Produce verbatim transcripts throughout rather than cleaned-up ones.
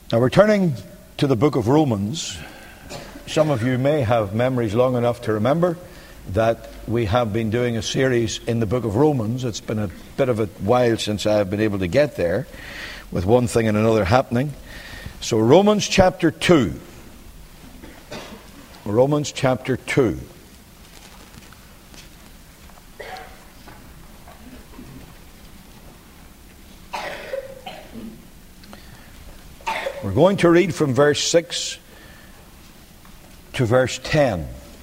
Now we're turning to the book of Romans. Some of you may have memories long enough to remember that we have been doing a series in the book of Romans. It's been a bit of a while since I have been able to get there, with one thing and another happening. So Romans chapter two. Romans chapter two. We're going to read from verse six to verse ten.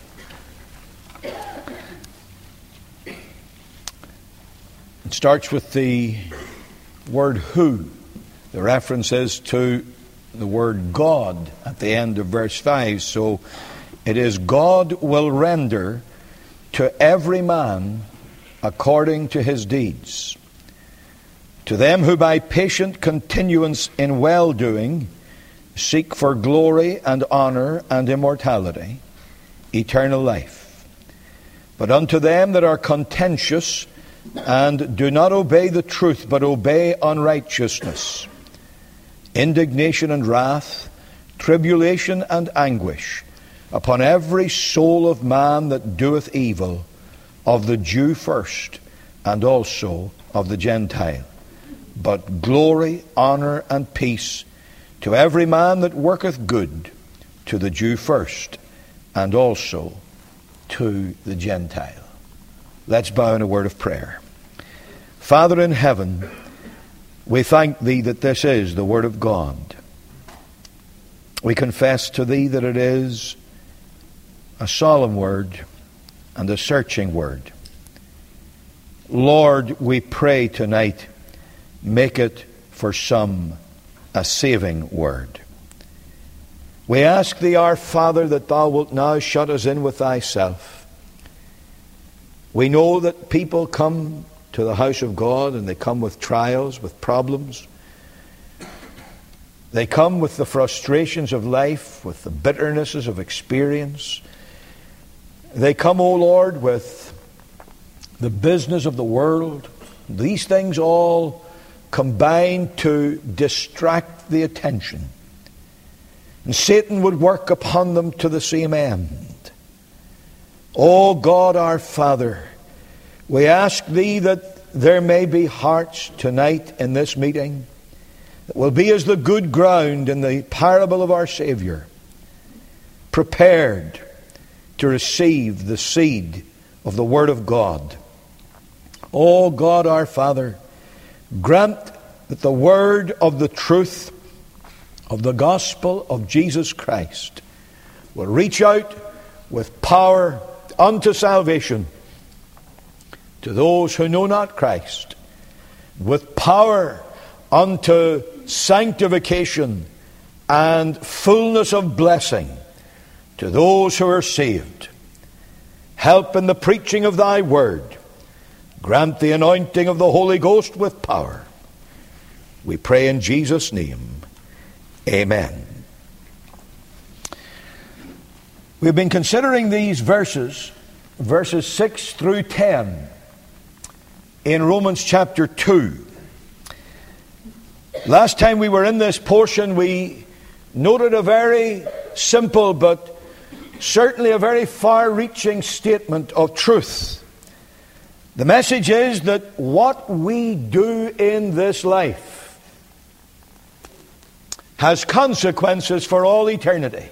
It starts with the word who. The reference is to the word God at the end of verse five. So it is, God will render to every man according to his deeds. To them who by patient continuance in well-doing seek for glory and honor and immortality, eternal life. But unto them that are contentious and do not obey the truth, but obey unrighteousness, indignation and wrath, tribulation and anguish upon every soul of man that doeth evil, of the Jew first, and also of the Gentile. But glory, honor, and peace to every man that worketh good, to the Jew first, and also to the Gentile. Let's bow in a word of prayer. Father in heaven, we thank Thee that this is the Word of God. We confess to Thee that it is a solemn word and a searching word. Lord, we pray tonight, make it for some a saving word. We ask Thee, our Father, that Thou wilt now shut us in with Thyself. We know that people come to the house of God and they come with trials, with problems. They come with the frustrations of life, with the bitternesses of experience. They come, O Lord, with the business of the world. These things all combine to distract the attention. And Satan would work upon them to the same end. O God our Father, we ask Thee that there may be hearts tonight in this meeting that will be as the good ground in the parable of our Savior, prepared to receive the seed of the Word of God. O God our Father, grant that the word of the truth of the gospel of Jesus Christ will reach out with power unto salvation to those who know not Christ, with power unto sanctification and fullness of blessing to those who are saved. Help in the preaching of Thy word. Grant the anointing of the Holy Ghost with power. We pray in Jesus' name. Amen. We've been considering these verses, verses six through ten, in Romans chapter two. Last time we were in this portion, we noted a very simple but certainly a very far-reaching statement of truth. The message is that what we do in this life has consequences for all eternity.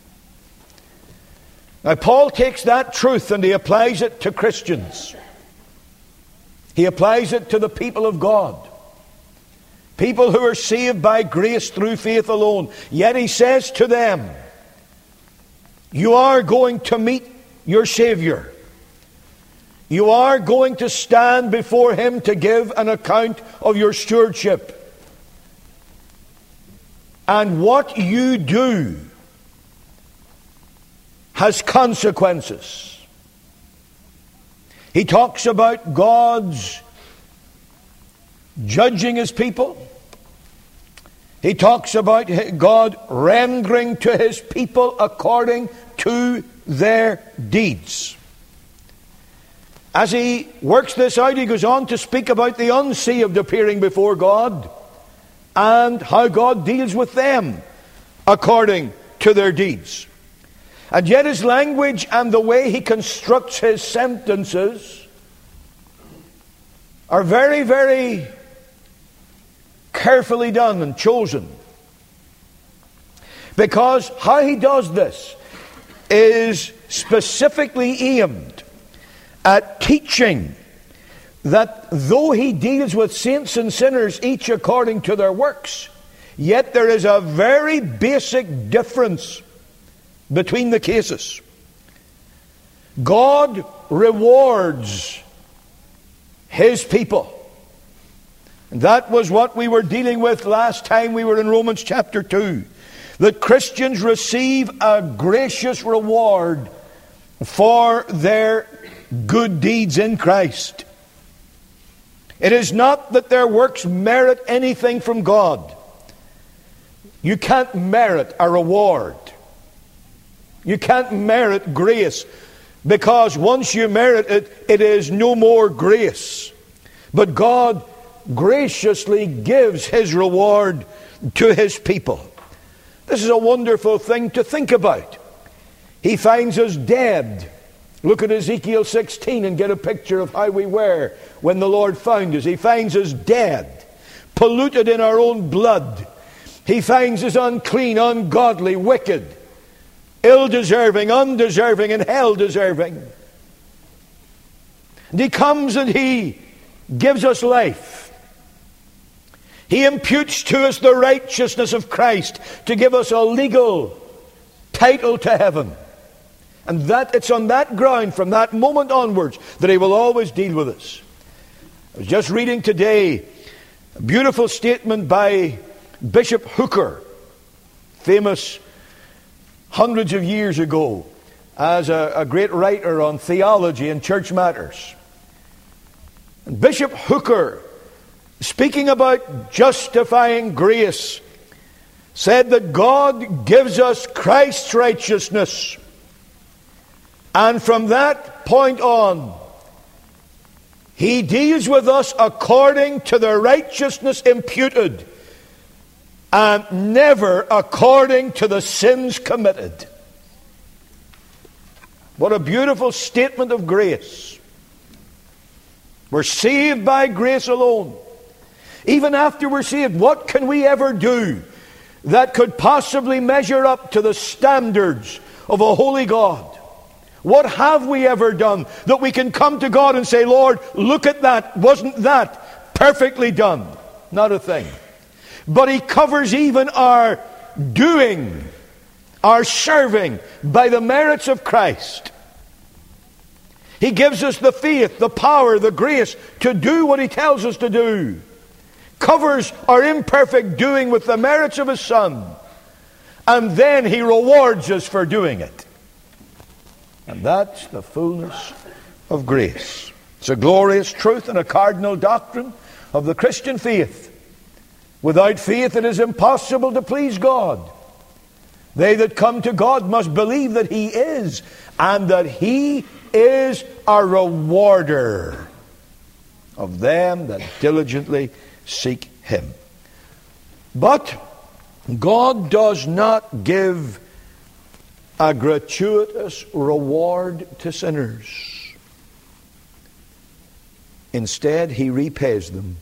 Now, Paul takes that truth and he applies it to Christians. He applies it to the people of God. People who are saved by grace through faith alone. Yet he says to them, you are going to meet your Savior. You are going to stand before Him to give an account of your stewardship. And what you do has consequences. He talks about God's judging His people. He talks about God rendering to His people according to their deeds. As he works this out, he goes on to speak about the unsaved appearing before God. and how God deals with them according to their deeds. And yet his language and the way he constructs his sentences are very, very carefully done and chosen. Because how he does this is specifically aimed at teaching that though he deals with saints and sinners each according to their works, yet there is a very basic difference between the cases. God rewards his people. And that was what we were dealing with last time we were in Romans chapter two. That Christians receive a gracious reward for their good deeds in Christ. It is not that their works merit anything from God. You can't merit a reward. You can't merit grace, because once you merit it, it is no more grace. But God graciously gives his reward to his people. This is a wonderful thing to think about. He finds us dead. Look at Ezekiel sixteen and get a picture of how we were when the Lord found us. He finds us dead, polluted in our own blood. He finds us unclean, ungodly, wicked, ill-deserving, undeserving, and hell-deserving. And he comes and he gives us life. He imputes to us the righteousness of Christ to give us a legal title to heaven. And that it's on that ground, from that moment onwards, that he will always deal with us. I was just reading today a beautiful statement by Bishop Hooker, famous hundreds of years ago as a, a great writer on theology and church matters. And Bishop Hooker, speaking about justifying grace, said that God gives us Christ's righteousness, and from that point on, he deals with us according to the righteousness imputed, and never according to the sins committed. What a beautiful statement of grace. We're saved by grace alone. Even after we're saved, what can we ever do that could possibly measure up to the standards of a holy God? What have we ever done that we can come to God and say, Lord, look at that. Wasn't that perfectly done? Not a thing. But he covers even our doing, our serving, by the merits of Christ. He gives us the faith, the power, the grace to do what he tells us to do. Covers our imperfect doing with the merits of his Son. And then he rewards us for doing it. And that's the fullness of grace. It's a glorious truth and a cardinal doctrine of the Christian faith. Without faith it is impossible to please God. They that come to God must believe that he is, and that he is a rewarder of them that diligently seek him. But God does not give a gratuitous reward to sinners. Instead, he repays them.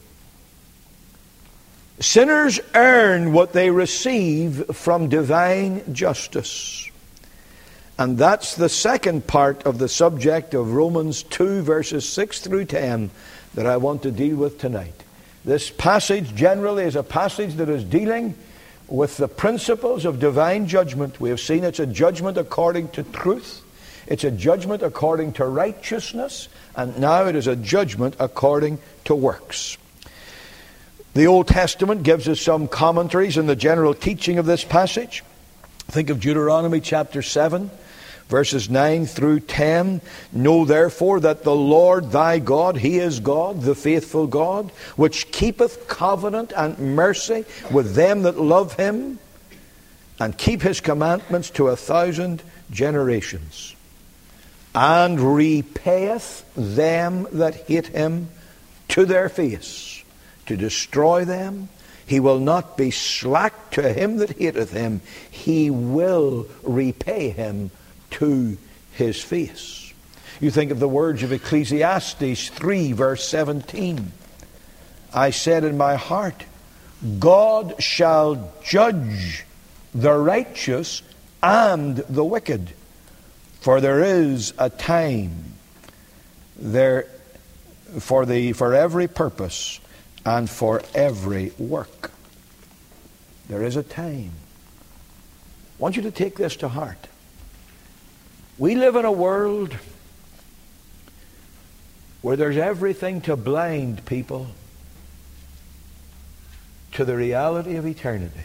Sinners earn what they receive from divine justice. And that's the second part of the subject of Romans two, verses six through ten, that I want to deal with tonight. This passage generally is a passage that is dealing with the principles of divine judgment. We have seen it's a judgment according to truth. It's a judgment according to righteousness. And now it is a judgment according to works. The Old Testament gives us some commentaries on the general teaching of this passage. Think of Deuteronomy chapter seven, verses nine through ten. Know therefore that the Lord thy God, he is God, the faithful God, which keepeth covenant and mercy with them that love him, and keep his commandments to a thousand generations, and repayeth them that hate him to their face, to destroy them. He will not be slack to him that hateth him. He will repay him to his face. You think of the words of Ecclesiastes three, verse seventeen. I said in my heart, God shall judge the righteous and the wicked, for there is a time there for the for every purpose and for every work. There is a time. I want you to take this to heart. We live in a world where there's everything to blind people to the reality of eternity.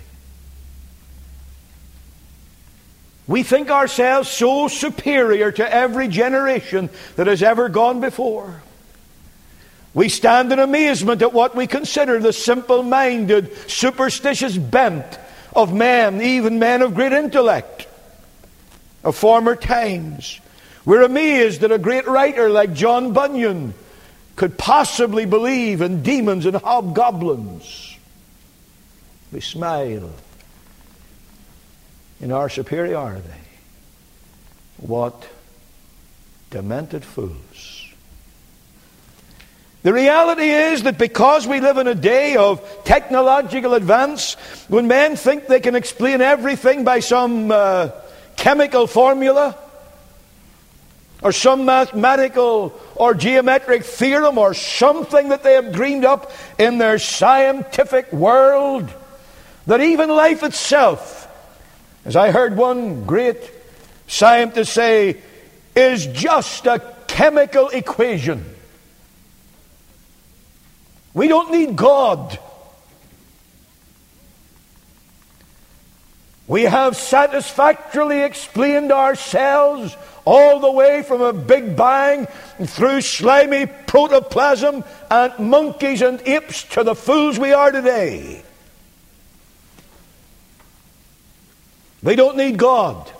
We think ourselves so superior to every generation that has ever gone before. We stand in amazement at what we consider the simple-minded, superstitious bent of men, even men of great intellect, of former times. We're amazed that a great writer like John Bunyan could possibly believe in demons and hobgoblins. We smile in our superiority. What demented fools. The reality is that because we live in a day of technological advance, when men think they can explain everything by some uh, chemical formula, or some mathematical or geometric theorem, or something that they have dreamed up in their scientific world, that even life itself, as I heard one great scientist say, is just a chemical equation. We don't need God. We have satisfactorily explained ourselves all the way from a big bang through slimy protoplasm and monkeys and apes to the fools we are today. We don't need God.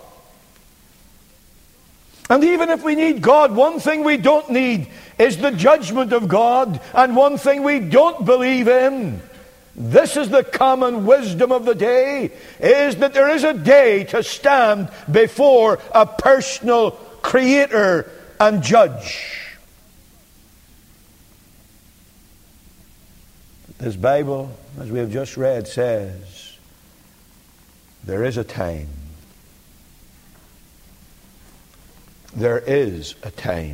And even if we need God, one thing we don't need is the judgment of God, and one thing we don't believe in, this is the common wisdom of the day, is that there is a day to stand before a personal creator and judge. This Bible, as we have just read, says there is a time. There is a time.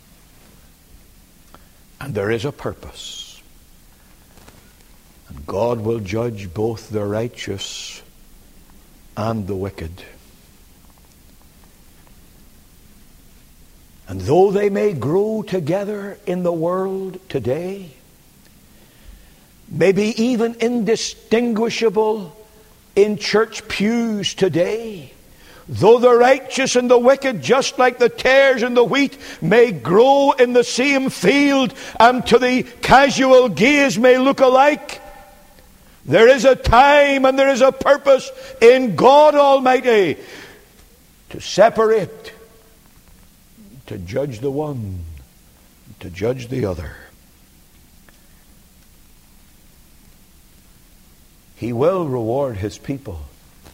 And there is a purpose. And God will judge both the righteous and the wicked. And though they may grow together in the world today, may be even indistinguishable in church pews today, though the righteous and the wicked, just like the tares and the wheat, may grow in the same field and to the casual gaze may look alike, there is a time and there is a purpose in God Almighty to separate, to judge the one, to judge the other. He will reward his people,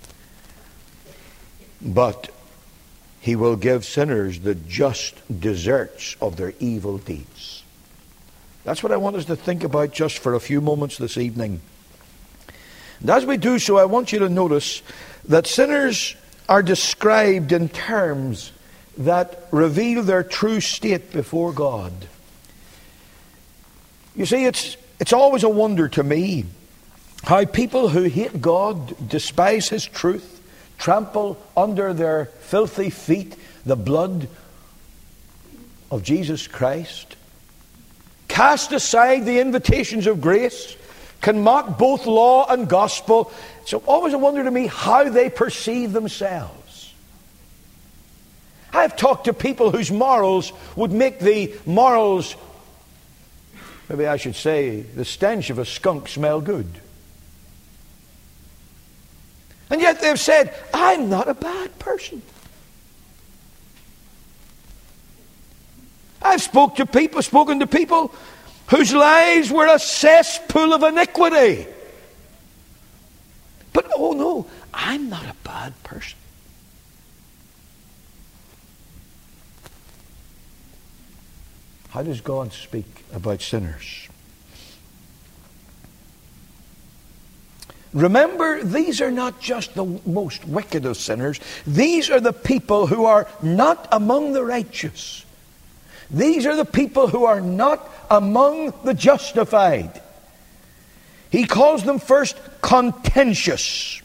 but he will give sinners the just deserts of their evil deeds. That's what I want us to think about just for a few moments this evening. And as we do so, I want you to notice that sinners are described in terms that reveal their true state before God. You see, it's it's always a wonder to me how people who hate God, despise his truth, trample under their filthy feet the blood of Jesus Christ, cast aside the invitations of grace, can mock both law and gospel. It's always a wonder to me how they perceive themselves. I've talked to people whose morals would make the morals, maybe I should say, the stench of a skunk smell good. And yet they've said, I'm not a bad person. I've spoke to people, spoken to people whose lives were a cesspool of iniquity. But oh no, I'm not a bad person. How does God speak about sinners? Remember, these are not just the most wicked of sinners. These are the people who are not among the righteous. These are the people who are not among the justified. He calls them first contentious.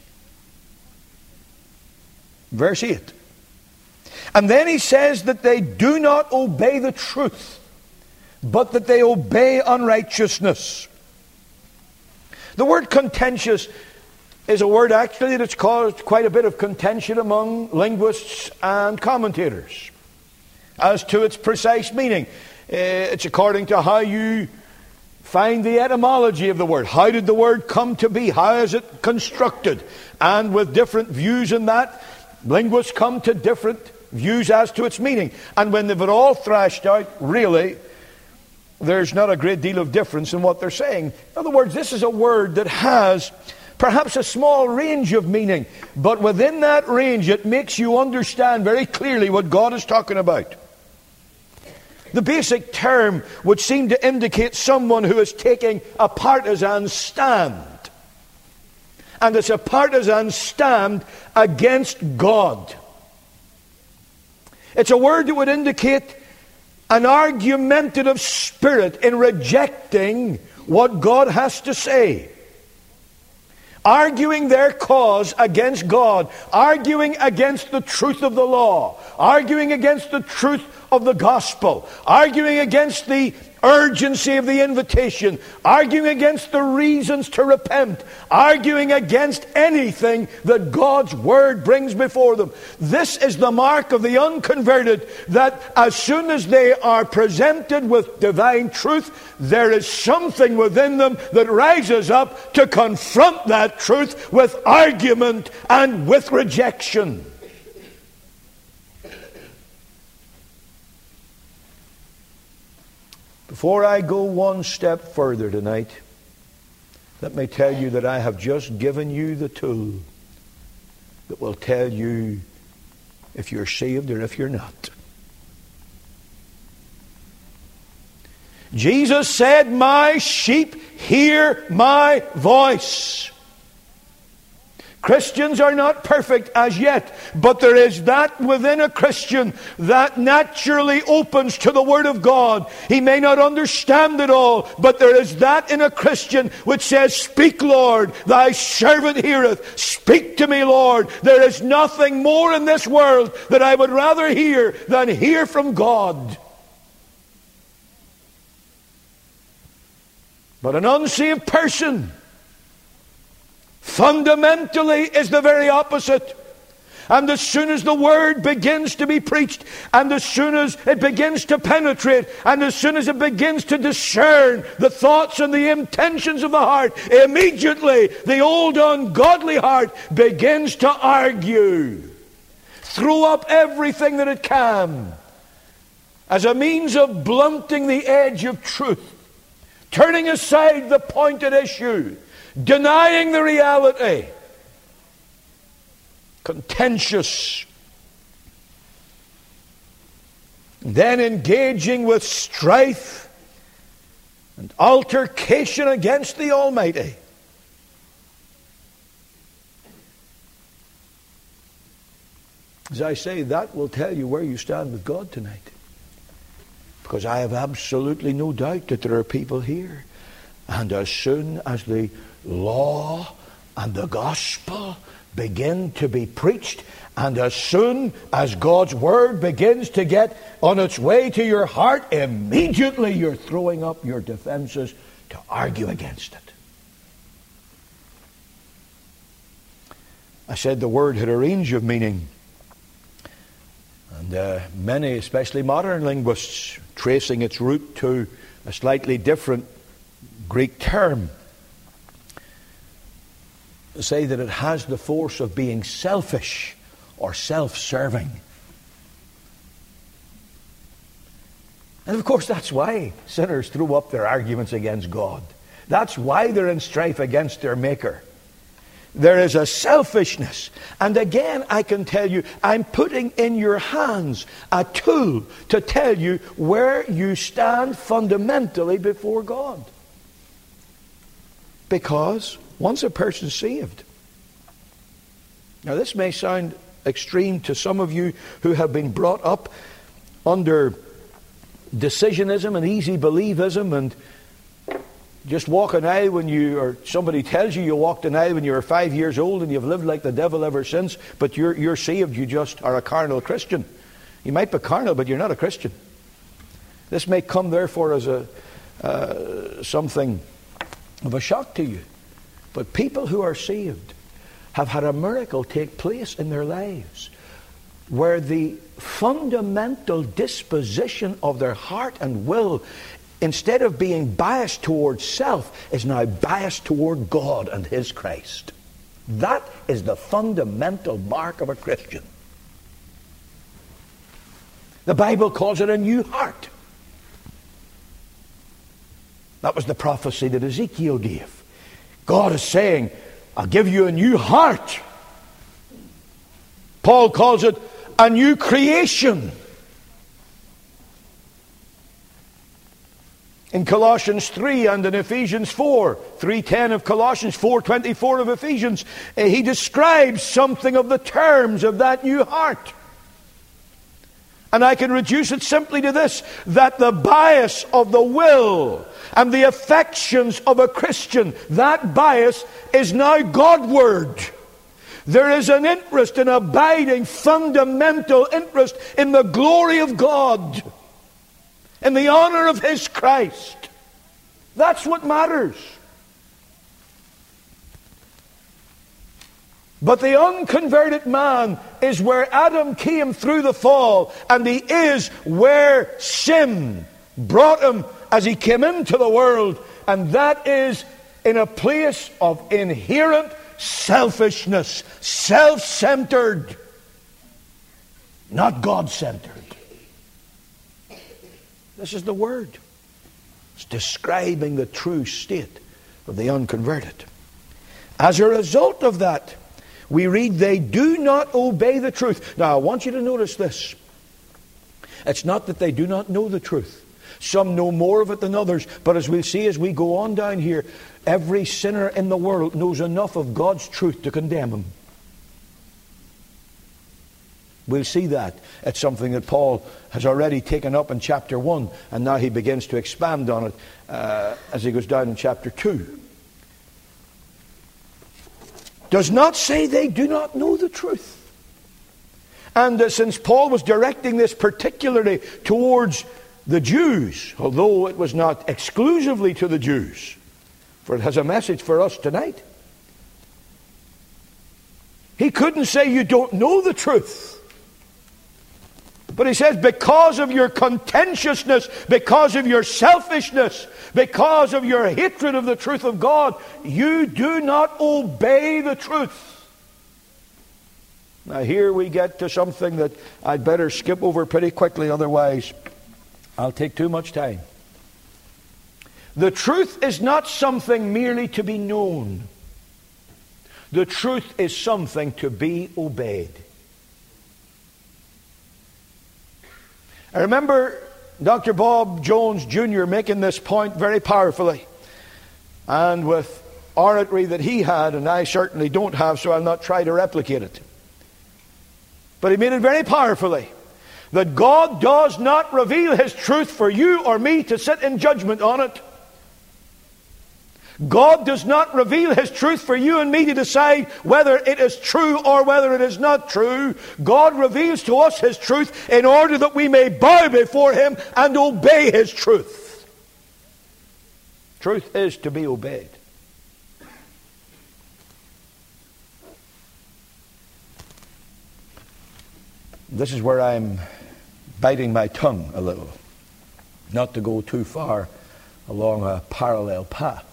Verse eight. And then he says that they do not obey the truth, but that they obey unrighteousness. The word contentious is a word actually that's caused quite a bit of contention among linguists and commentators as to its precise meaning. It's according to how you find the etymology of the word. How did the word come to be? How is it constructed? And with different views in that, linguists come to different views as to its meaning. And when they've it all thrashed out, really, there's not a great deal of difference in what they're saying. In other words, this is a word that has perhaps a small range of meaning, but within that range it makes you understand very clearly what God is talking about. The basic term would seem to indicate someone who is taking a partisan stand. And it's a partisan stand against God. It's a word that would indicate an argumentative spirit in rejecting what God has to say. Arguing their cause against God. Arguing against the truth of the law. Arguing against the truth of the gospel. Arguing against the urgency of the invitation. Arguing against the reasons to repent. Arguing against anything that God's word brings before them. This is the mark of the unconverted, that as soon as they are presented with divine truth, there is something within them that rises up to confront that truth with argument and with rejection. Before I go one step further tonight, let me tell you that I have just given you the tool that will tell you if you're saved or if you're not. Jesus said, "My sheep hear my voice." Christians are not perfect as yet, but there is that within a Christian that naturally opens to the Word of God. He may not understand it all, but there is that in a Christian which says, "Speak, Lord, thy servant heareth. Speak to me, Lord." There is nothing more in this world that I would rather hear than hear from God. But an unsaved person fundamentally is the very opposite. And as soon as the word begins to be preached, and as soon as it begins to penetrate, and as soon as it begins to discern the thoughts and the intentions of the heart, immediately the old ungodly heart begins to argue, throw up everything that it can as a means of blunting the edge of truth, turning aside the point at issue, denying the reality, contentious, then engaging with strife and altercation against the Almighty. As I say, that will tell you where you stand with God tonight. Because I have absolutely no doubt that there are people here, and as soon as the law and the gospel begin to be preached, and as soon as God's word begins to get on its way to your heart, immediately you're throwing up your defenses to argue against it. I said the word had a range of meaning, and uh, many, especially modern linguists, tracing its root to a slightly different Greek term, say that it has the force of being selfish or self-serving. And of course that's why sinners throw up their arguments against God. That's why they're in strife against their Maker. There is a selfishness. And again, I can tell you, I'm putting in your hands a tool to tell you where you stand fundamentally before God. Because once a person's saved, now this may sound extreme to some of you who have been brought up under decisionism and easy believism and just walk an aisle when you, or somebody tells you you walked an aisle when you were five years old and you've lived like the devil ever since, but you're, you're saved, you just are a carnal Christian. You might be carnal, but you're not a Christian. This may come therefore as a uh, something of a shock to you. But people who are saved have had a miracle take place in their lives where the fundamental disposition of their heart and will, instead of being biased towards self, is now biased toward God and His Christ. That is the fundamental mark of a Christian. The Bible calls it a new heart. That was the prophecy that Ezekiel gave. God is saying, I'll give you a new heart. Paul calls it a new creation. In Colossians three and in Ephesians four, three ten of Colossians, four twenty-four of Ephesians, he describes something of the terms of that new heart. And I can reduce it simply to this, that the bias of the will and the affections of a Christian, that bias is now Godward. There is an interest, an abiding, fundamental interest in the glory of God, in the honor of His Christ. That's what matters. But the unconverted man is where Adam came through the fall, and he is where sin brought him as he came into the world, and that is in a place of inherent selfishness, self-centered, not God-centered. This is the word. It's describing the true state of the unconverted. As a result of that, we read, they do not obey the truth. Now, I want you to notice this. It's not that they do not know the truth. Some know more of it than others. But as we'll see as we go on down here, every sinner in the world knows enough of God's truth to condemn him. We'll see that. It's something that Paul has already taken up in chapter one, and now he begins to expand on it uh, as he goes down in chapter two. Does not say they do not know the truth. And uh, since Paul was directing this particularly towards the Jews, although it was not exclusively to the Jews, for it has a message for us tonight, he couldn't say you don't know the truth. But he says, because of your contentiousness, because of your selfishness, because of your hatred of the truth of God, you do not obey the truth. Now here we get to something that I'd better skip over pretty quickly, otherwise I'll take too much time. The truth is not something merely to be known. The truth is something to be obeyed. I remember Doctor Bob Jones Junior making this point very powerfully, and with oratory that he had, and I certainly don't have, so I'll not try to replicate it. But he made it very powerfully, that God does not reveal His truth for you or me to sit in judgment on it. God does not reveal His truth for you and me to decide whether it is true or whether it is not true. God reveals to us His truth in order that we may bow before Him and obey His truth. Truth is to be obeyed. This is where I'm biting my tongue a little, not to go too far along a parallel path.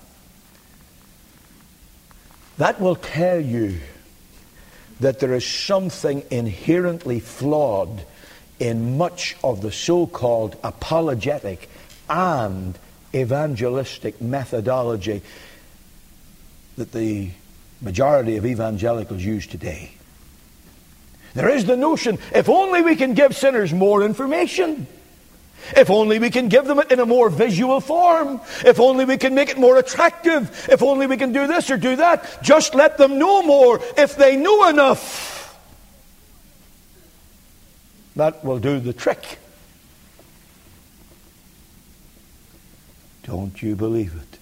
That will tell you that there is something inherently flawed in much of the so-called apologetic and evangelistic methodology that the majority of evangelicals use today. There is the notion, if only we can give sinners more information, if only we can give them it in a more visual form, if only we can make it more attractive, if only we can do this or do that, just let them know more. If they know enough, that will do the trick. Don't you believe it?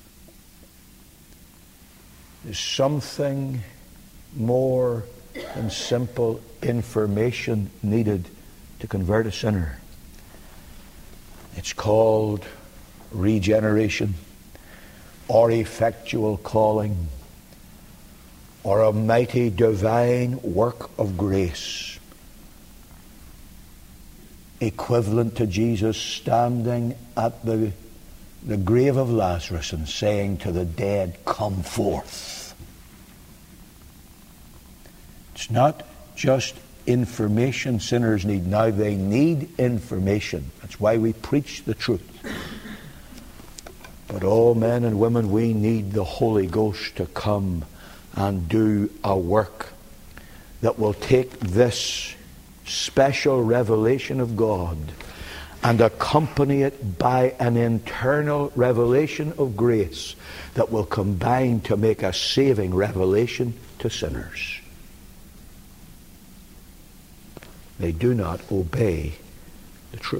There's something more than simple information needed to convert a sinner. It's called regeneration, or effectual calling, or a mighty divine work of grace, equivalent to Jesus standing at the, the grave of Lazarus and saying to the dead, "Come forth." It's not just information sinners need now. They need information. That's why we preach the truth. But all men and women, we need the Holy Ghost to come and do a work that will take this special revelation of God and accompany it by an internal revelation of grace that will combine to make a saving revelation to sinners. They do not obey the truth,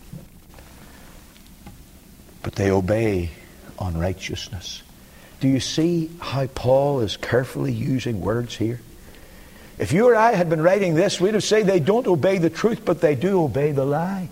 but they obey unrighteousness. Do you see how Paul is carefully using words here? If you or I had been writing this, we'd have said they don't obey the truth, but they do obey the lie.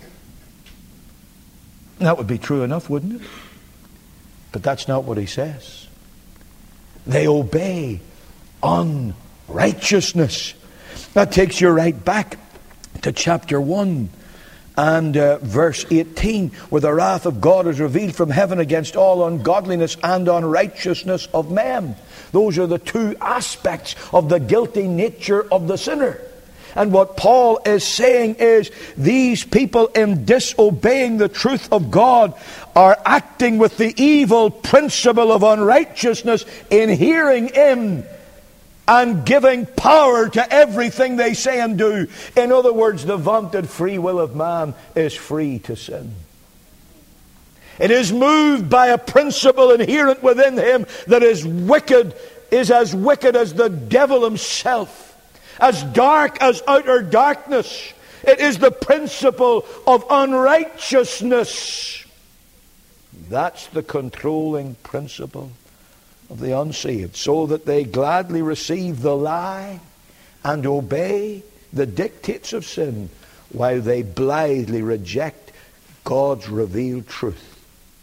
That would be true enough, wouldn't it? But that's not what he says. They obey unrighteousness. That takes you right back to chapter one and uh, verse eighteen, where the wrath of God is revealed from heaven against all ungodliness and unrighteousness of men. Those are the two aspects of the guilty nature of the sinner. And what Paul is saying is, these people, in disobeying the truth of God, are acting with the evil principle of unrighteousness in hearing in and giving power to everything they say and do. In other words, the vaunted free will of man is free to sin. It is moved by a principle inherent within him that is wicked, is as wicked as the devil himself, as dark as outer darkness. It is the principle of unrighteousness. That's the controlling principle of the unsaved, so that they gladly receive the lie and obey the dictates of sin, while they blithely reject God's revealed truth.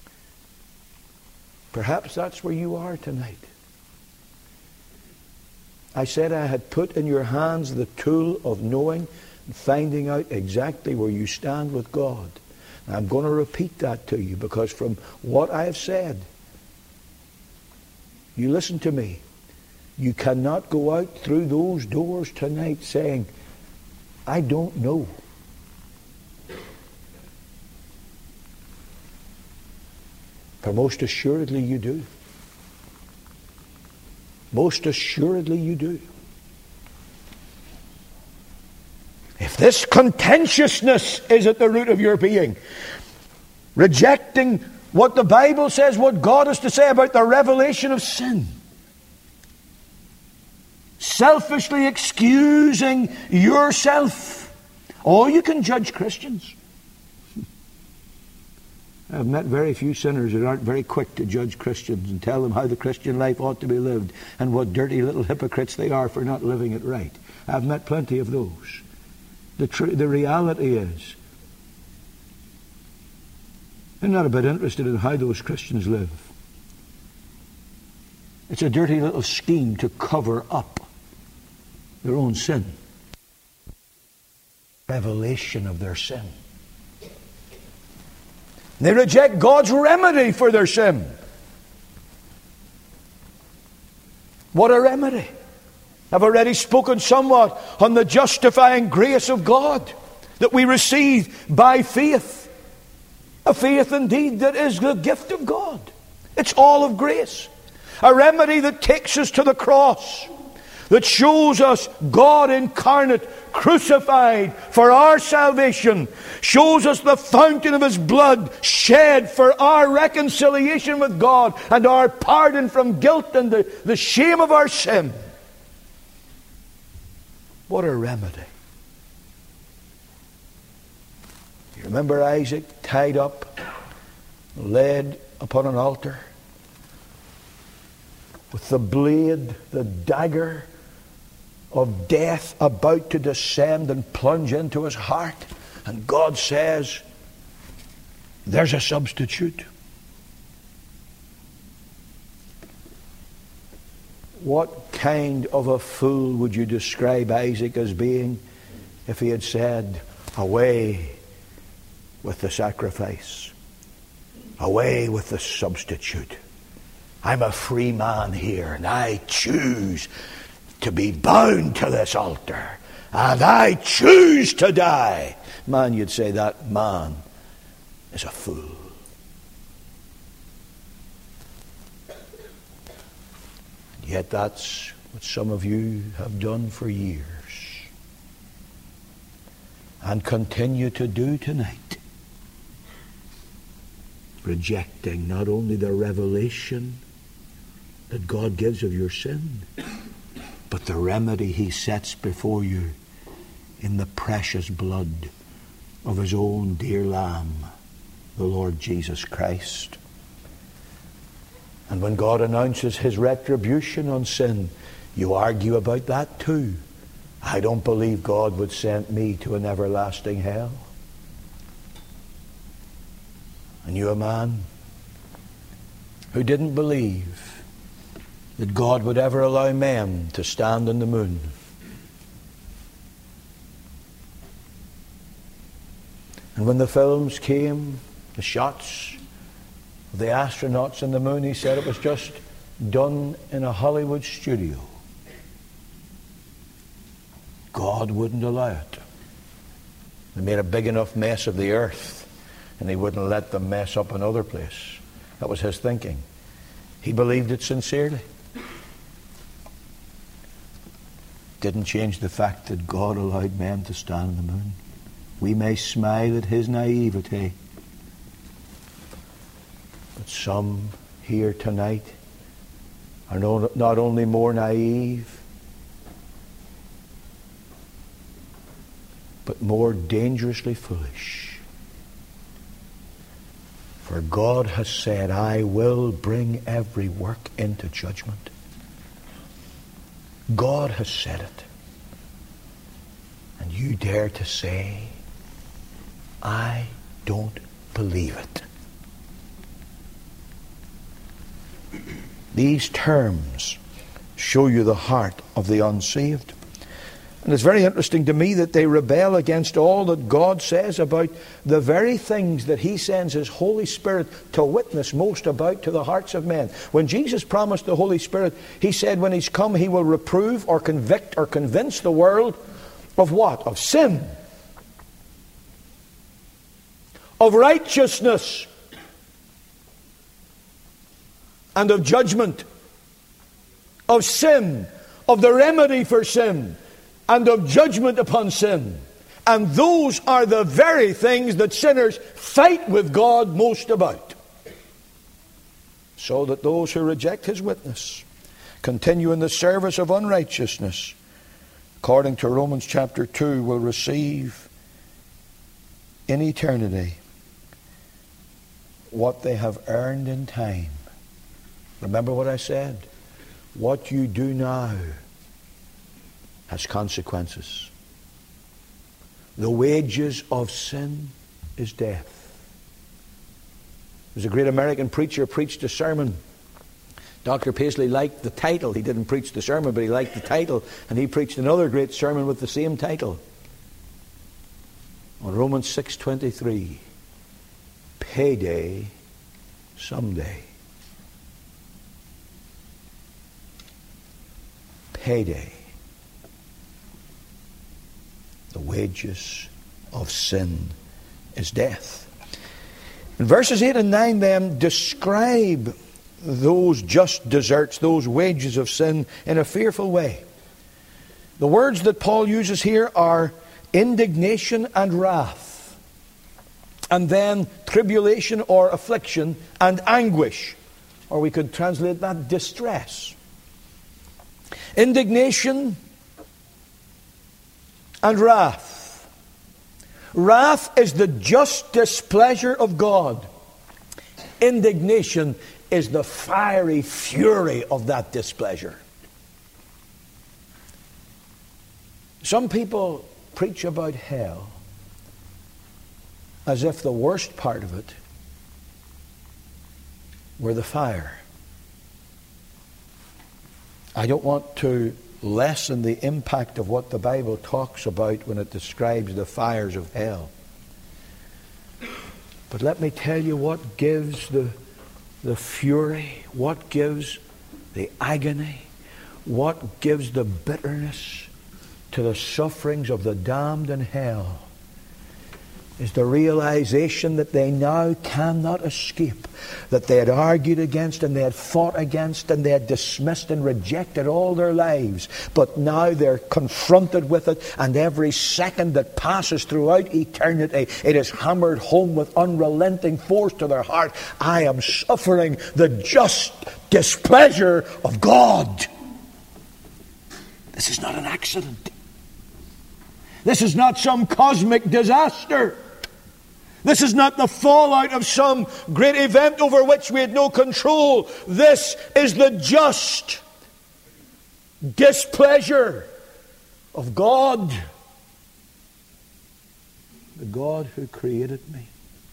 Perhaps that's where you are tonight. I said I had put in your hands the tool of knowing and finding out exactly where you stand with God. And I'm going to repeat that to you, because from what I have said, you listen to me. You cannot go out through those doors tonight saying, "I don't know." For most assuredly you do. Most assuredly you do. If this contentiousness is at the root of your being, rejecting what the Bible says, what God has to say about the revelation of sin, selfishly excusing yourself, oh, you can judge Christians. I've met very few sinners that aren't very quick to judge Christians and tell them how the Christian life ought to be lived and what dirty little hypocrites they are for not living it right. I've met plenty of those. The, tr- the reality is, they're not a bit interested in how those Christians live. It's a dirty little scheme to cover up their own sin. Revelation of their sin. They reject God's remedy for their sin. What a remedy! I've already spoken somewhat on the justifying grace of God that we receive by faith. A faith indeed that is the gift of God. It's all of grace. A remedy that takes us to the cross, that shows us God incarnate, crucified for our salvation, shows us the fountain of His blood shed for our reconciliation with God and our pardon from guilt and the, the shame of our sin. What a remedy. You remember Isaac tied up, laid upon an altar, with the blade, the dagger of death about to descend and plunge into his heart. And God says, there's a substitute. What kind of a fool would you describe Isaac as being if he had said, away with the sacrifice, away with the substitute? I'm a free man here, and I choose to be bound to this altar, and I choose to die. Man, you'd say that man is a fool. Yet that's what some of you have done for years and continue to do tonight. Rejecting not only the revelation that God gives of your sin, but the remedy He sets before you in the precious blood of His own dear Lamb, the Lord Jesus Christ. And when God announces His retribution on sin, you argue about that too. I don't believe God would send me to an everlasting hell. I knew a man who didn't believe that God would ever allow men to stand on the moon. And when the films came, the shots of the astronauts on the moon, he said it was just done in a Hollywood studio. God wouldn't allow it. They made a big enough mess of the earth, and He wouldn't let them mess up another place. That was his thinking. He believed it sincerely. Didn't change the fact that God allowed men to stand on the moon. We may smile at His naivety, but some here tonight are not only more naive, but more dangerously foolish. For God has said, I will bring every work into judgment. God has said it. And you dare to say, I don't believe it. These terms show you the heart of the unsaved. And it's very interesting to me that they rebel against all that God says about the very things that He sends His Holy Spirit to witness most about to the hearts of men. When Jesus promised the Holy Spirit, He said when He's come, He will reprove or convict or convince the world of what? Of sin. Of righteousness. And of judgment. Of sin. Of the remedy for sin. And of judgment upon sin. And those are the very things that sinners fight with God most about. So that those who reject His witness continue in the service of unrighteousness, according to Romans chapter two, will receive in eternity what they have earned in time. Remember what I said? What you do now has consequences. The wages of sin is death. There's a great American preacher preached a sermon. Doctor Paisley liked the title. He didn't preach the sermon, but he liked the title. And he preached another great sermon with the same title. On Romans six twenty-three. Payday someday. Payday. The wages of sin is death. And verses eight and nine then describe those just deserts, those wages of sin, in a fearful way. The words that Paul uses here are indignation and wrath, and then tribulation or affliction and anguish, or we could translate that distress. Indignation and wrath. Wrath is the just displeasure of God. Indignation is the fiery fury of that displeasure. Some people preach about hell as if the worst part of it were the fire. I don't want to lessen the impact of what the Bible talks about when it describes the fires of hell. But let me tell you what gives the, the fury, what gives the agony, what gives the bitterness to the sufferings of the damned in hell is the realization that they now cannot escape, that they had argued against and they had fought against and they had dismissed and rejected all their lives. But now they're confronted with it, and every second that passes throughout eternity, it is hammered home with unrelenting force to their heart. I am suffering the just displeasure of God. This is not an accident. This is not some cosmic disaster. This is not the fallout of some great event over which we had no control. This is the just displeasure of God. The God who created me.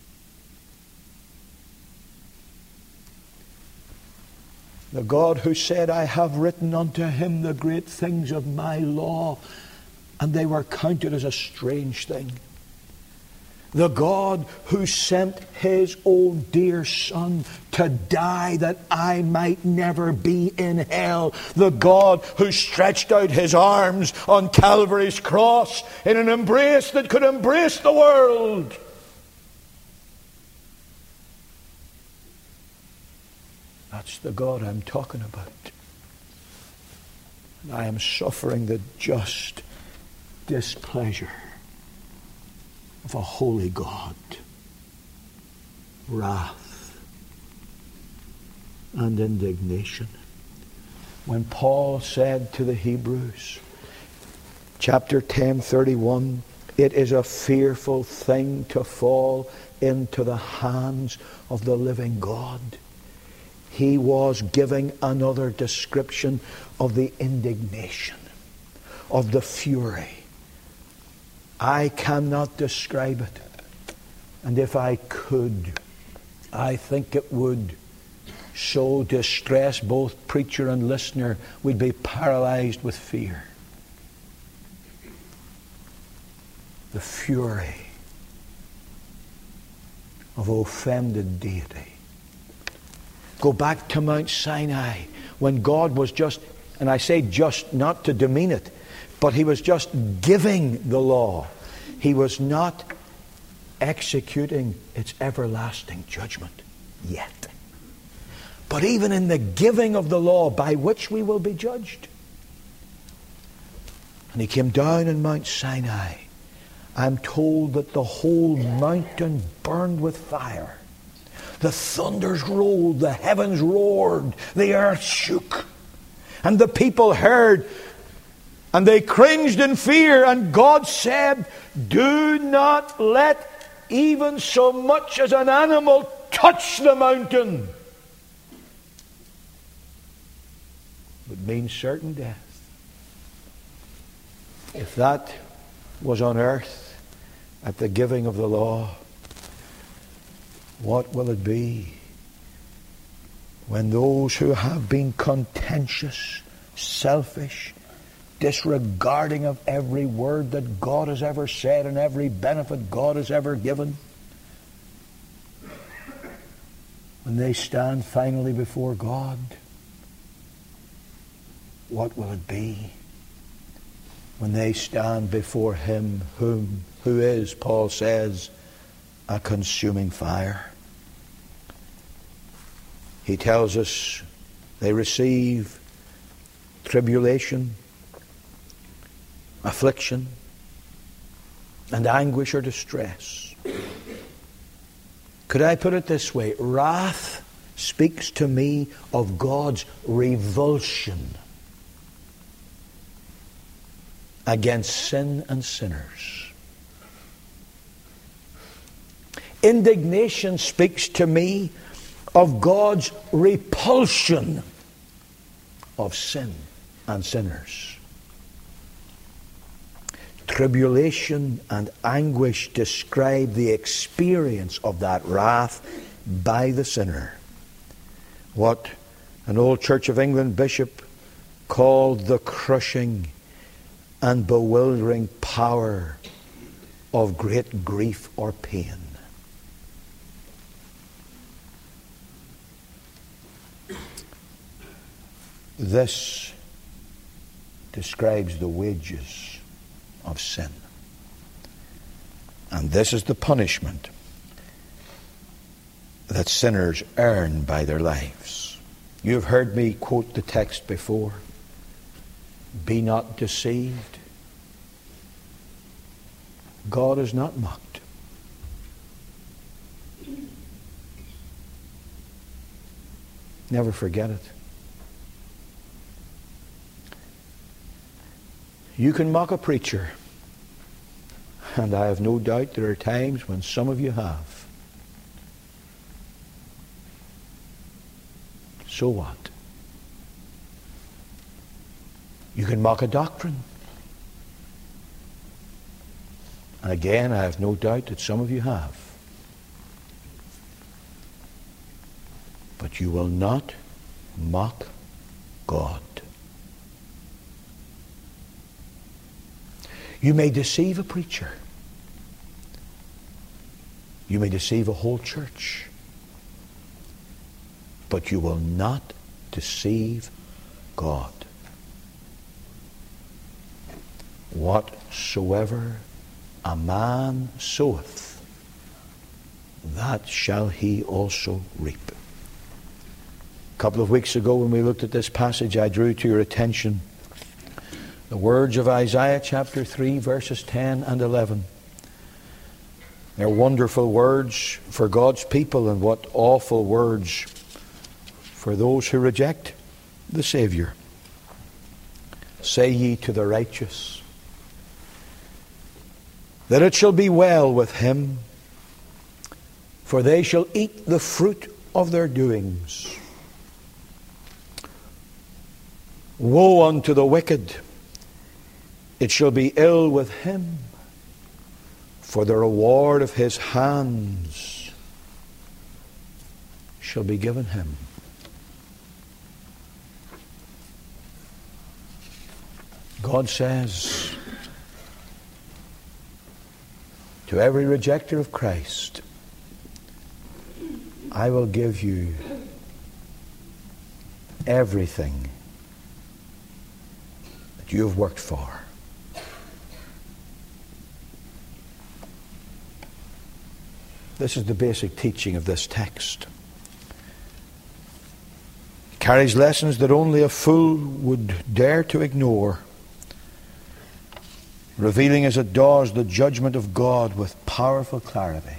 The God who said, I have written unto him the great things of my law, and they were counted as a strange thing. The God who sent his own dear Son to die that I might never be in hell. The God who stretched out his arms on Calvary's cross in an embrace that could embrace the world. That's the God I'm talking about. And I am suffering the just displeasure of a holy God. Wrath and indignation. When Paul said to the Hebrews, chapter ten, thirty-one, it is a fearful thing to fall into the hands of the living God. He was giving another description of the indignation, of the fury. I cannot describe it. And if I could, I think it would so distress both preacher and listener, we'd be paralyzed with fear. The fury of offended deity. Go back to Mount Sinai when God was just, and I say just not to demean it, but he was just giving the law. He was not executing its everlasting judgment yet. But even in the giving of the law by which we will be judged. And he came down in Mount Sinai. I'm told that the whole mountain burned with fire. The thunders rolled, the heavens roared, the earth shook. And the people heard, and they cringed in fear, and God said, do not let even so much as an animal touch the mountain. Would mean certain death. If that was on earth at the giving of the law, what will it be when those who have been contentious, selfish, disregarding of every word that God has ever said and every benefit God has ever given, when they stand finally before God, what will it be when they stand before him whom, who is, Paul says, a consuming fire? he tells us they receive tribulation, affliction, and anguish or distress. Could I put it this way? Wrath speaks to me of God's revulsion against sin and sinners. Indignation speaks to me of God's repulsion of sin and sinners. Tribulation and anguish describe the experience of that wrath by the sinner. What an old Church of England bishop called the crushing and bewildering power of great grief or pain. This describes the wages of sin. And this is the punishment that sinners earn by their lives. You've heard me quote the text before. Be not deceived. God is not mocked. Never forget it. You can mock a preacher, and I have no doubt there are times when some of you have. So what? You can mock a doctrine. And again, I have no doubt that some of you have. But you will not mock God. You may deceive a preacher. You may deceive a whole church. But you will not deceive God. Whatsoever a man soweth, that shall he also reap. A couple of weeks ago when we looked at this passage, I drew to your attention the words of Isaiah chapter three, verses ten and eleven. They're wonderful words for God's people, and what awful words for those who reject the Savior. Say ye to the righteous, that it shall be well with him, for they shall eat the fruit of their doings. Woe unto the wicked, it shall be ill with him, for the reward of his hands shall be given him. God says to every rejecter of Christ, I will give you everything that you have worked for. This is the basic teaching of this text. It carries lessons that only a fool would dare to ignore, revealing as it does the judgment of God with powerful clarity.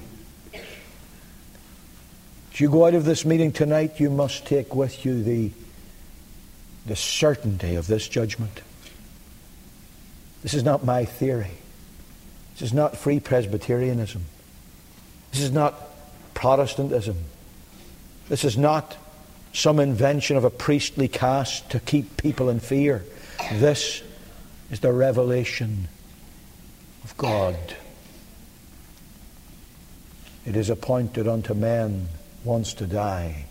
As you go out of this meeting tonight, you must take with you the, the certainty of this judgment. This is not my theory. This is not free Presbyterianism. This is not Protestantism. This is not some invention of a priestly caste to keep people in fear. This is the revelation of God. It is appointed unto men once to die,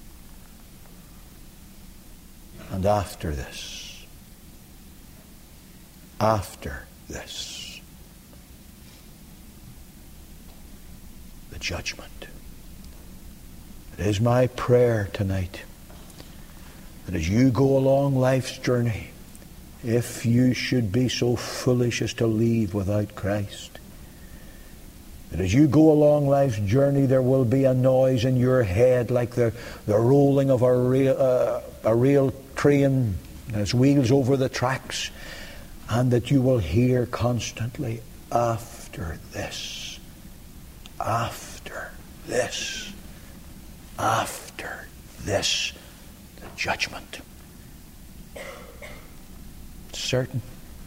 and after this, after this, the judgment. It is my prayer tonight that as you go along life's journey, if you should be so foolish as to leave without Christ, that as you go along life's journey, there will be a noise in your head like the, the rolling of a real, uh, a real train and its wheels over the tracks, and that you will hear constantly, after this, after this, after this, the judgment. It's certain.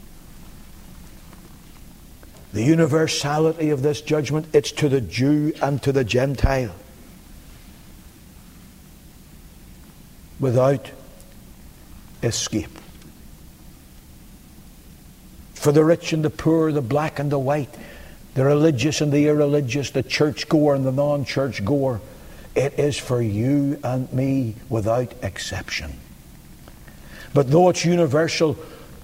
The universality of this judgment, it's to the Jew and to the Gentile. Without escape. For the rich and the poor, the black and the white, the religious and the irreligious, the churchgoer and the non-churchgoer, it is for you and me without exception. But though it's universal,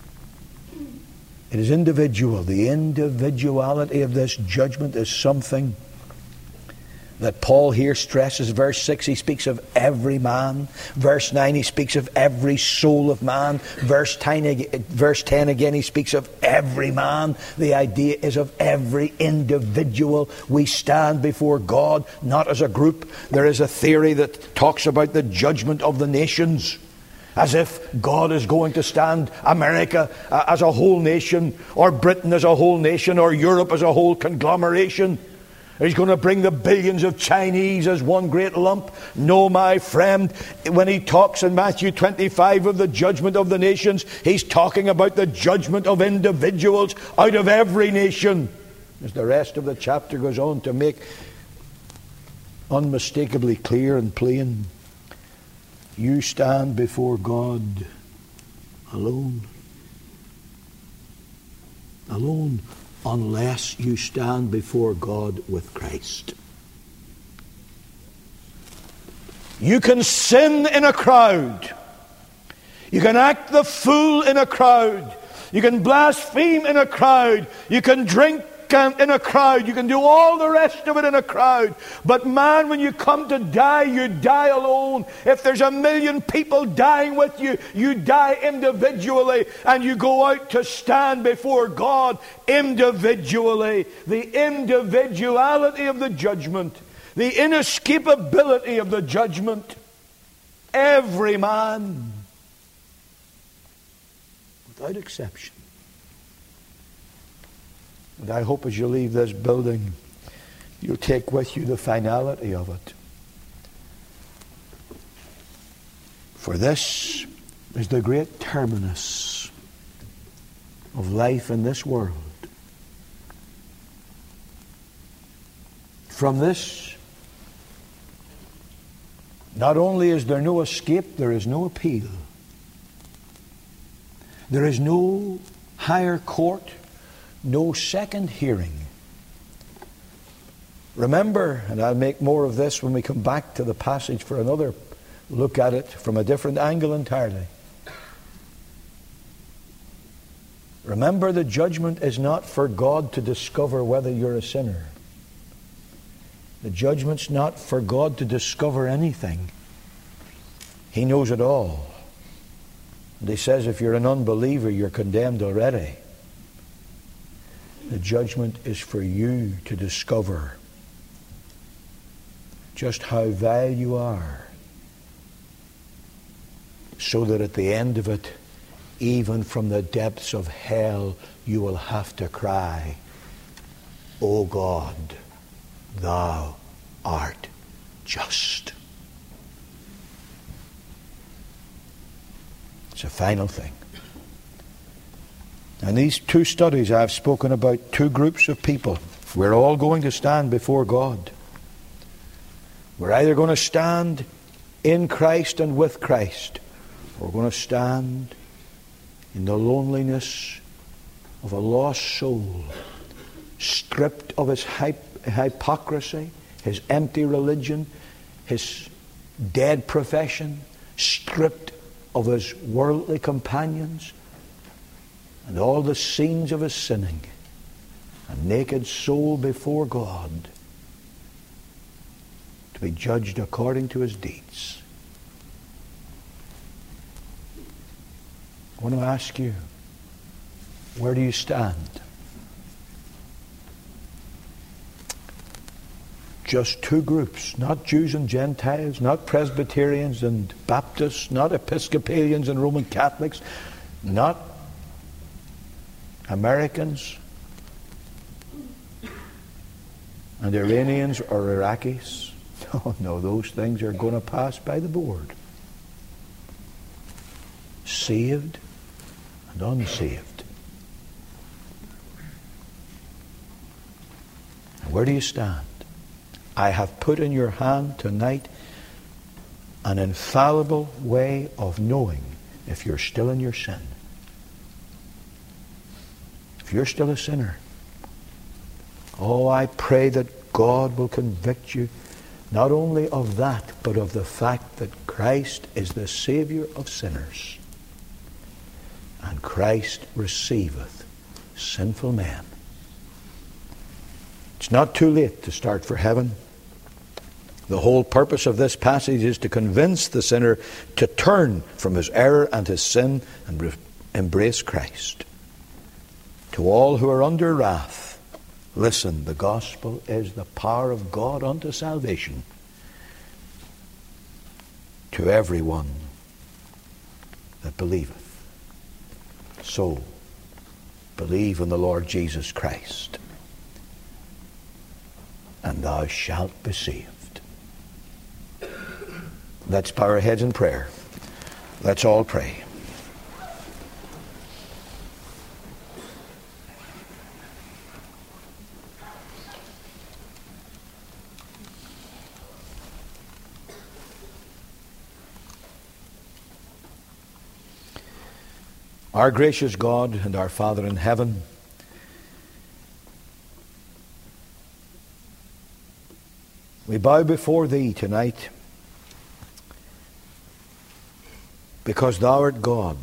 it is individual. The individuality of this judgment is something that Paul here stresses. Verse six, he speaks of every man. Verse nine, he speaks of every soul of man. Verse ten, verse ten again, he speaks of every man. The idea is of every individual. We stand before God, not as a group. There is a theory that talks about the judgment of the nations, as if God is going to stand America as a whole nation, or Britain as a whole nation, or Europe as a whole conglomeration. He's going to bring the billions of Chinese as one great lump. No, my friend, when he talks in Matthew twenty-five of the judgment of the nations, he's talking about the judgment of individuals out of every nation. As the rest of the chapter goes on to make unmistakably clear and plain, you stand before God alone. Alone. Unless you stand before God with Christ. You can sin in a crowd. You can act the fool in a crowd. You can blaspheme in a crowd. You can drink in a crowd. You can do all the rest of it in a crowd. But man, when you come to die, you die alone. If there's a million people dying with you, you die individually, and you go out to stand before God individually. The individuality of the judgment, the inescapability of the judgment. Every man, without exception. And I hope as you leave this building, you'll take with you the finality of it. For this is the great terminus of life in this world. From this, not only is there no escape, there is no appeal. There is no higher court, no second hearing. Remember, and I'll make more of this when we come back to the passage for another look at it from a different angle entirely. Remember, the judgment is not for God to discover whether you're a sinner. The judgment's not for God to discover anything. He knows it all. And he says if you're an unbeliever, you're condemned already. The judgment is for you to discover just how vile you are, so that at the end of it, even from the depths of hell, you will have to cry, O God, thou art just. It's a final thing. And these two studies I've spoken about two groups of people. We're all going to stand before God. We're either going to stand in Christ and with Christ, or we're going to stand in the loneliness of a lost soul, stripped of his hyp- hypocrisy, his empty religion, his dead profession, stripped of his worldly companions, and all the scenes of his sinning, a naked soul before God, to be judged according to his deeds. I want to ask you, where do you stand? just two groups, not Jews and Gentiles, not Presbyterians and Baptists, not Episcopalians and Roman Catholics, not Americans and Iranians or Iraqis. Oh no, those things are going to pass by the board. Saved and unsaved. Where do you stand? I have put in your hand tonight an infallible way of knowing if you're still in your sin. If you're still a sinner, oh, I pray that God will convict you not only of that, but of the fact that Christ is the Savior of sinners. And Christ receiveth sinful men. It's not too late to start for heaven. The whole purpose of this passage is to convince the sinner to turn from his error and his sin and re- embrace Christ. To all who are under wrath, listen, the gospel is the power of God unto salvation to everyone that believeth. So, believe in the Lord Jesus Christ, and thou shalt be saved. Let's bow our heads in prayer. Let's all pray. Our gracious God and our Father in heaven, we bow before Thee tonight because Thou art God.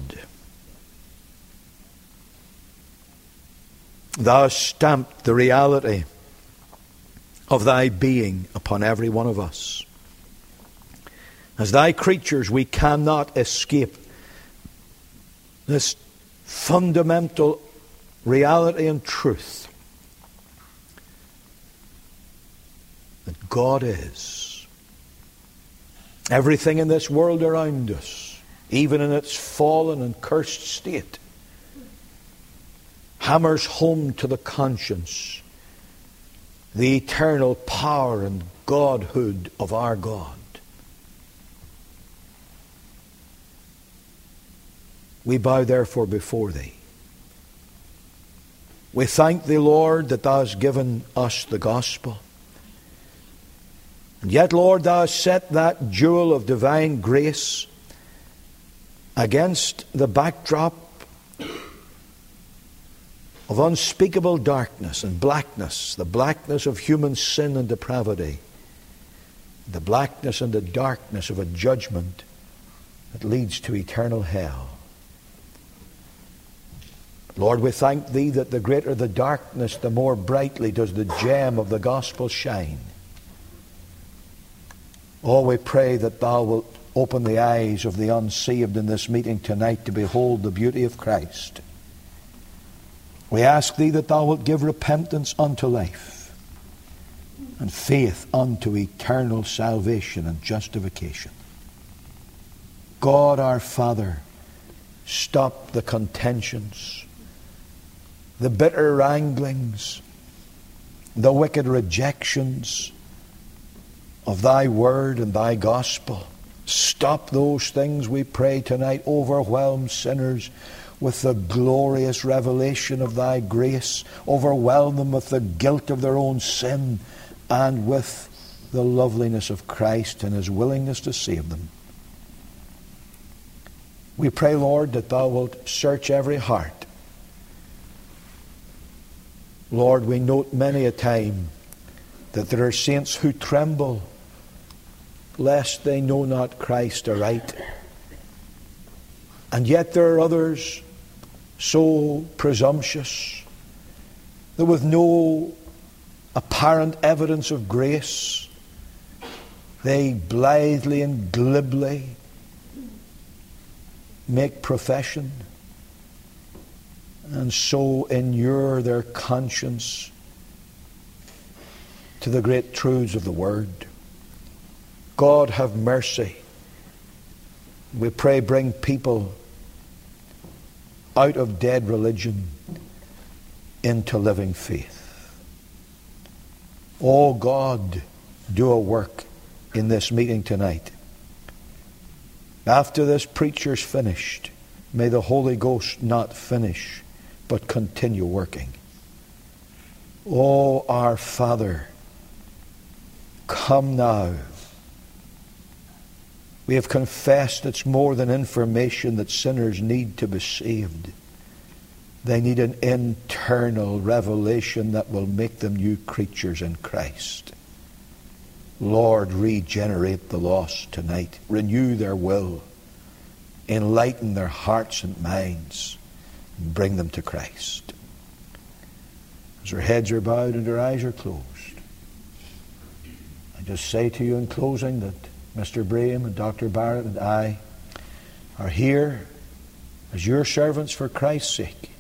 Thou hast stamped the reality of Thy being upon every one of us. As Thy creatures, we cannot escape this fundamental reality and truth that God is. Everything in this world around us, even in its fallen and cursed state, hammers home to the conscience the eternal power and Godhood of our God. We bow therefore before Thee. We thank Thee, Lord, that Thou hast given us the gospel. And yet, Lord, Thou hast set that jewel of divine grace against the backdrop of unspeakable darkness and blackness, the blackness of human sin and depravity, the blackness and the darkness of a judgment that leads to eternal hell. Lord, we thank Thee that the greater the darkness, the more brightly does the gem of the gospel shine. Oh, we pray that Thou wilt open the eyes of the unsaved in this meeting tonight to behold the beauty of Christ. We ask Thee that Thou wilt give repentance unto life and faith unto eternal salvation and justification. God our Father, stop the contentions, the bitter wranglings, the wicked rejections of Thy word and Thy gospel. Stop those things, we pray tonight. Overwhelm sinners with the glorious revelation of Thy grace. Overwhelm them with the guilt of their own sin and with the loveliness of Christ and His willingness to save them. We pray, Lord, that Thou wilt search every heart. Lord, we note many a time that there are saints who tremble lest they know not Christ aright. And yet there are others so presumptuous that with no apparent evidence of grace, they blithely and glibly make profession and so inure their conscience to the great truths of the Word. God, have mercy. We pray, bring people out of dead religion into living faith. Oh God, do a work in this meeting tonight. After this preacher's finished, may the Holy Ghost not finish, but continue working. Oh, our Father, come now. We have confessed it's more than information that sinners need to be saved. They need an internal revelation that will make them new creatures in Christ. Lord, regenerate the lost tonight. Renew their will. Enlighten their hearts and minds. And bring them to Christ. As their heads are bowed and their eyes are closed, I just say to you in closing that Mister Braham and Doctor Barrett and I are here as your servants for Christ's sake.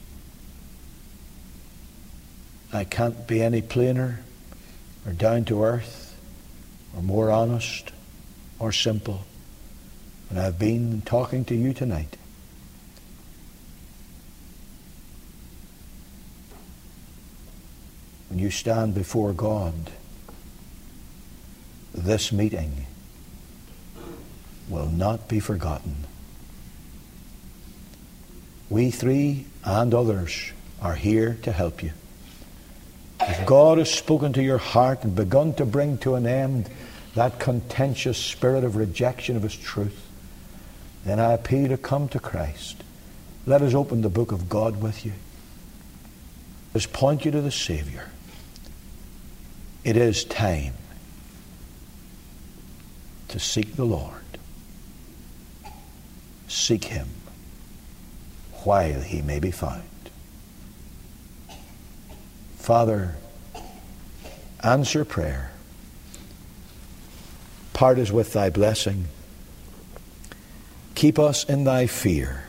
I can't be any plainer or down to earth or more honest or simple than I've been talking to you tonight. When you stand before God, this meeting will not be forgotten. We three and others are here to help you. If God has spoken to your heart and begun to bring to an end that contentious spirit of rejection of His truth, then I appeal to come to Christ. Let us open the book of God with you. Let us point you to the Savior. It is time to seek the Lord. Seek Him while He may be found. Father, answer prayer. Part us with Thy blessing. Keep us in Thy fear.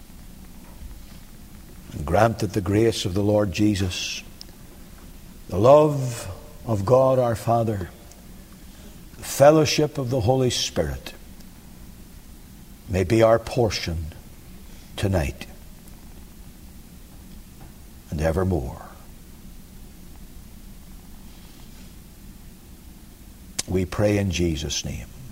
And grant that the grace of the Lord Jesus, the love of God our Father, the fellowship of the Holy Spirit may be our portion tonight and evermore. We pray in Jesus' name.